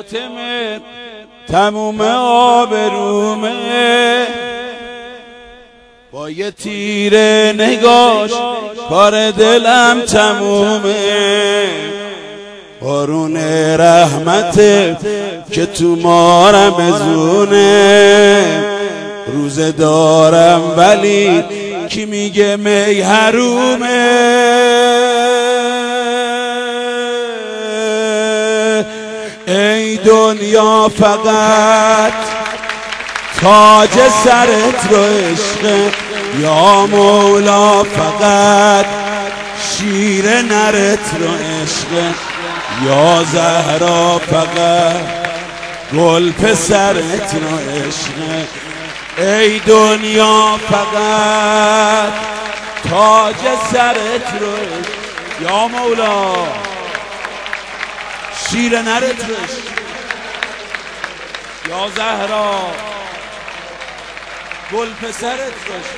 فاطمه تموم آبرومه، با یه تیر نگاش کار دلم تمومه. بارون رحمته که تو ما رمضونه، روزه دارم ولی کی میگه می حرومه. ای دنیا فقط تاج سرت رو عشق، یا مولا فقط شیر نرت رو عشق، یا زهرا فقط گل پسرت رو عشق. ای دنیا فقط تاج سرت رو عشق، یا مولا شیر نرت رو عشق، یا زهرا گل پسرت روش.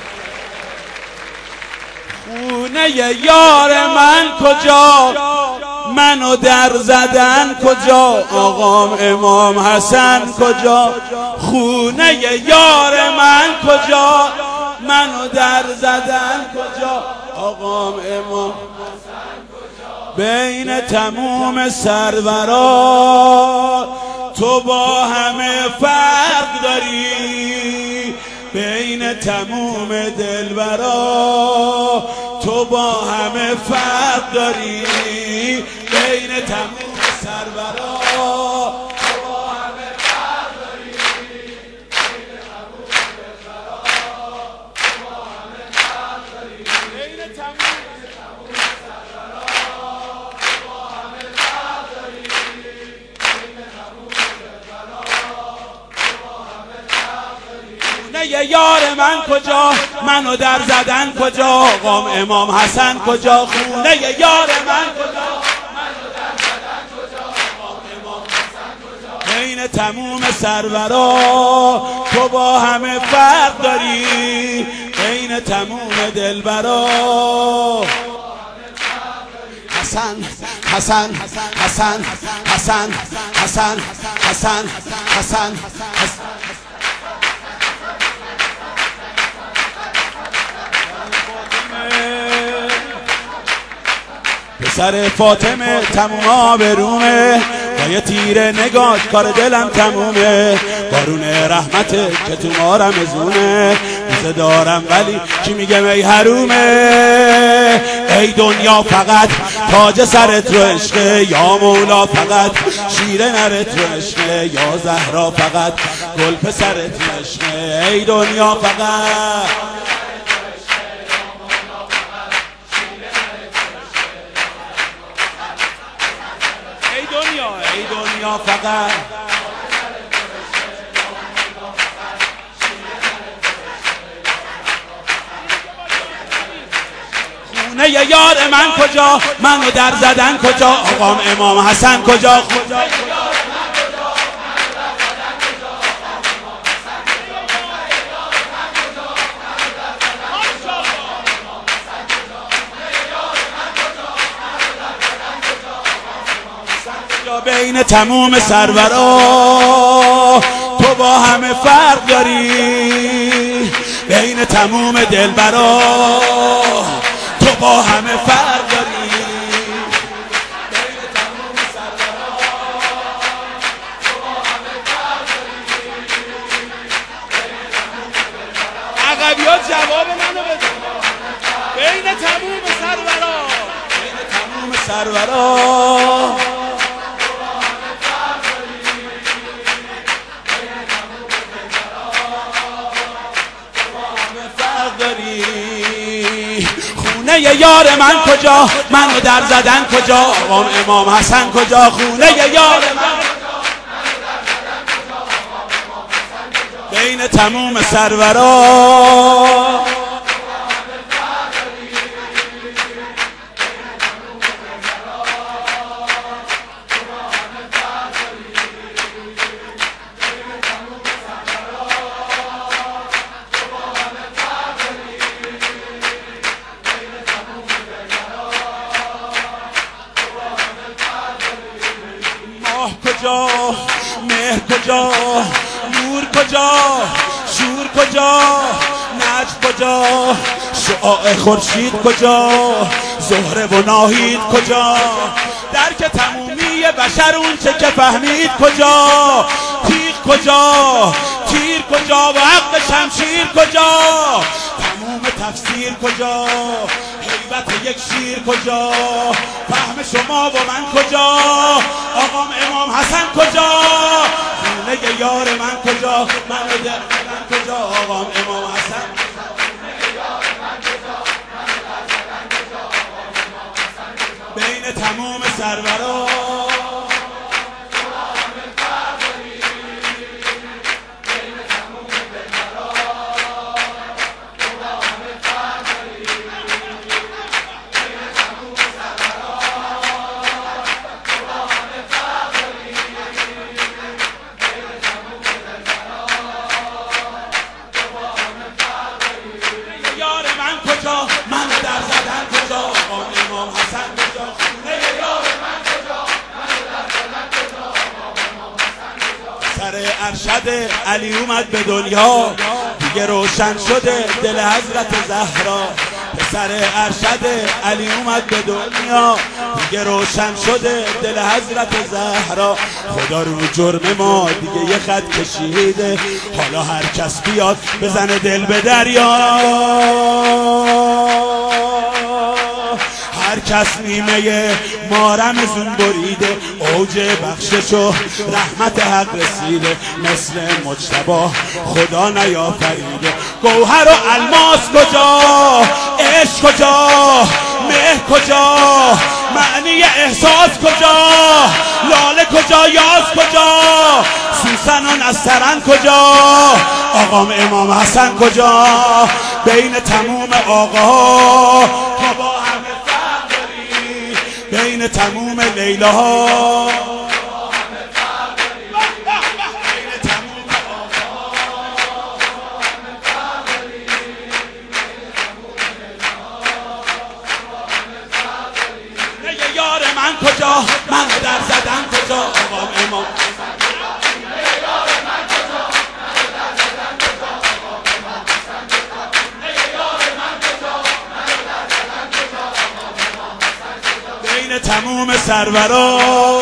خونه یار من کجا، منو در زدن کجا، آقام امام حسن کجا. خونه یار من کجا، منو در زدن کجا، آقام امام حسن کجا. بین تموم سرورا تو با همه فرق داری، بین تموم دلبرا تو با همه فرق داری، بین تموم سرورا تو با همه فرق داری، بین تموم دلبرا تو با همه فرق داری، بین تموم سرورا تو با همه فرق داری، بین تموم دلبرا تو با همه فرق داری. خونه یار من کجا، منو در زدن کجا، آقام امام حسن کجا. خونه یار من کجا، منو در زدن کجا، آقام امام حسن کجا. بین تموم سرورا تو با همه فرق داری، بین تموم دلبرا حسن حسن حسن حسن حسن حسن حسن پسر فاطمه تموم آبرومه، با یه تیر نگاش کار دلم تمومه. بارون رحمته که تو ما رمضونه، روزه دارم ولی کی میگه می حرومه. ای دنیا فقط تاج سرت رو عشقه، یا مولا فقط شیر نرت رو عشقه، یا زهرا فقط گل پسرت رو عشقه. ای دنیا فقط ای دنیا فقط خونه یار من کجا، منو در زدن کجا، آقام امام حسن کجا. بین تموم سرورا تو با همه فرق داری، بین تموم دلبرا تو با همه فرق داری، بین تموم سرورا تو با همه فرق داری. عقبیات جواب منو بده. بین تموم سرورا، بین تموم سرورا خونه یار من کجا، منو در زدن کجا، آقام امام حسن کجا. خونه یار من بین تموم سرورا کجا، کجا، نور کجا، شور کجا، نجم کجا، شعاع خورشید کجا، زهره و ناهید کجا، درک تمومی بشر اون چه که فهمید کجا، تیغ کجا، تیر کجا و حق شمشیر کجا، تموم تفسیر کجا، هیبت یک شیر کجا، فهم شما و من کجا، آقام امام حسن کجا، خونه یار من کجا، من کجا، آقام امام حسن بین تموم سرورا من در زدن کجا، آقام امام حسن کجا، خونه یار من کجا، من در زدن کجا، آقام امام حسن کجا. سر ارشد علی اومد به دنیا، دیگه روشن شده دل حضرت زهرا. پسر ارشد علی اومد به دنیا، دیگه روشن شده دل حضرت زهرا. خدا رو جرم ما دیگه یه خط کشیده، حالا هر کس بیاد بزنه دل به دریا. هر کس نیمه ما رمزون بریده، اوج بخشش و رحمت حق رسیده، مثل مجتبی خدا نیافریده. گوهر و الماس کجا، عشق کجا، مه کجا، معنی احساس کجا، لاله کجا، یاس کجا، سوسن و نسترن کجا، آقام امام حسن کجا، بین تموم آقاها تا با همه فرق داری، بین تموم لیلاها یار من کجا، من در زدن کجا، آقام امام بین تموم سرورا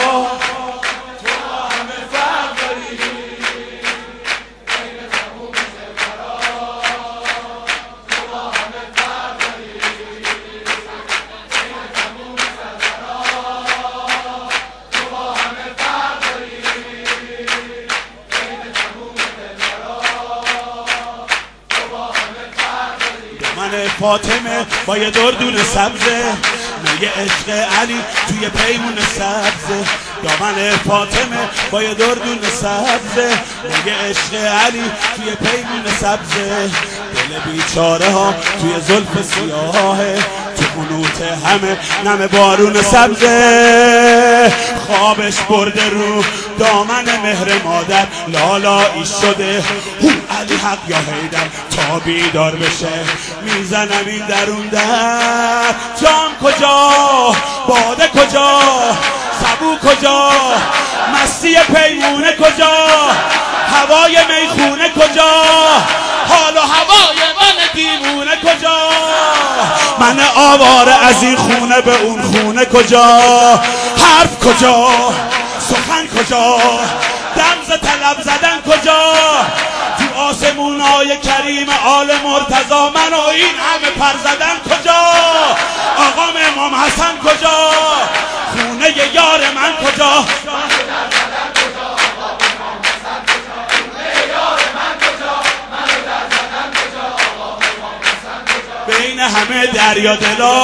من فاطمه با یه دردون سبزه، یه عشق علی توی پیمون سبزه. دامن فاطمه با یه دردون سبزه، یه عشق علی توی پیمون سبزه. دل بیچاره ها توی زلف سیاهه، تو قنوت همه نم بارون سبزه. خوابش برده رو دامن مهر مادر، لالایی شده هو علی حق یا حیدر. تا بیدار بشه میزنم این درون در، جام کجا، باده کجا، سبو کجا، مستی پیمونه کجا، هوای میخونه کجا، حال و هوای من دیوونه کجا، من آواره از این خونه به اون خونه کجا، حرف کجا، سخن کجا، دمز طلب زدن کجا، تو آسمونای کریم آل مرتضی من و این همه پر زدن کجا، آقام امام حسن کجا، خونه یار من کجا، بین همه دریا دلا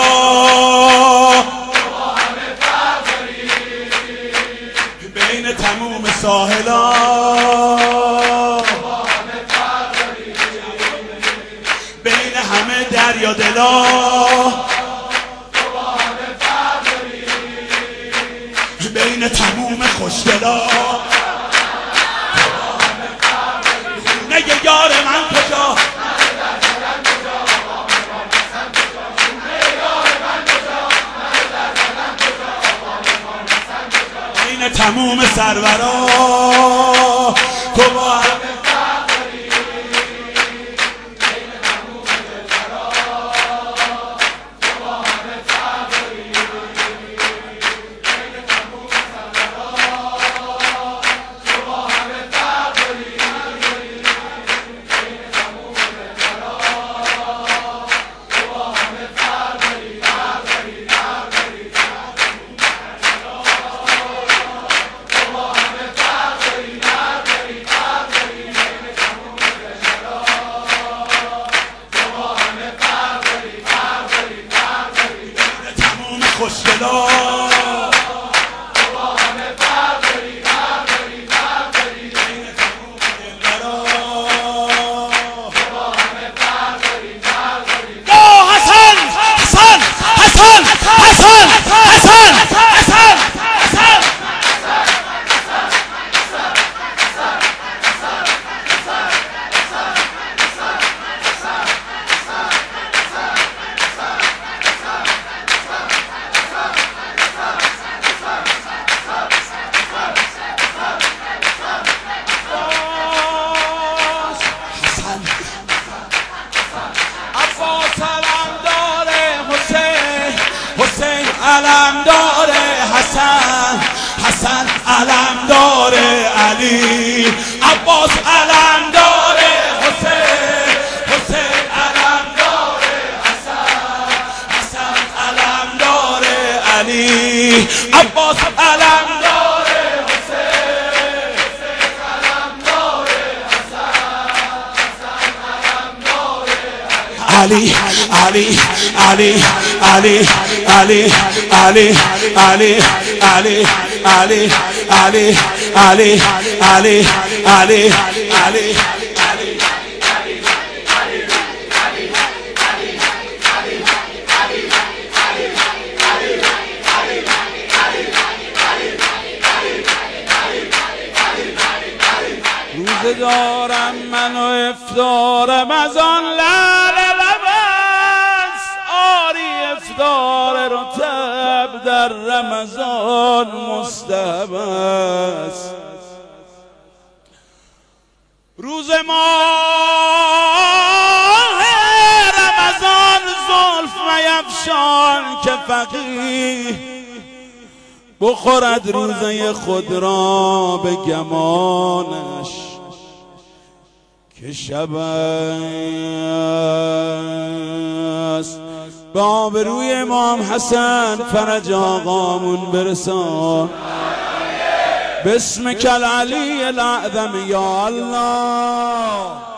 بین تموم ساحلا بین همه دریا دلا بین تموم خوشدلا خونه یار من کجا، بین تموم سرورا دلا علم داره حسن، حسن علم داره علی، عباس علم داره حسین، حسین علم داره حسن، حسن علم داره علی، عباس علم داره حسین، حسین علم داره حسن، حسن علم داره علی، علی علی علی علی علی علی علی علی علی علی علی علی علی روزگارم من و افطارم از آن لعل افطار رطب در رمضان مستحب است. روز ماه رمضان زلف میفشان که فقیه بخورد روزه خود را به گمانش که شب است. به آبروی امام حسن فرج آقامون برسان باسمک العلی الاعظم یا الله.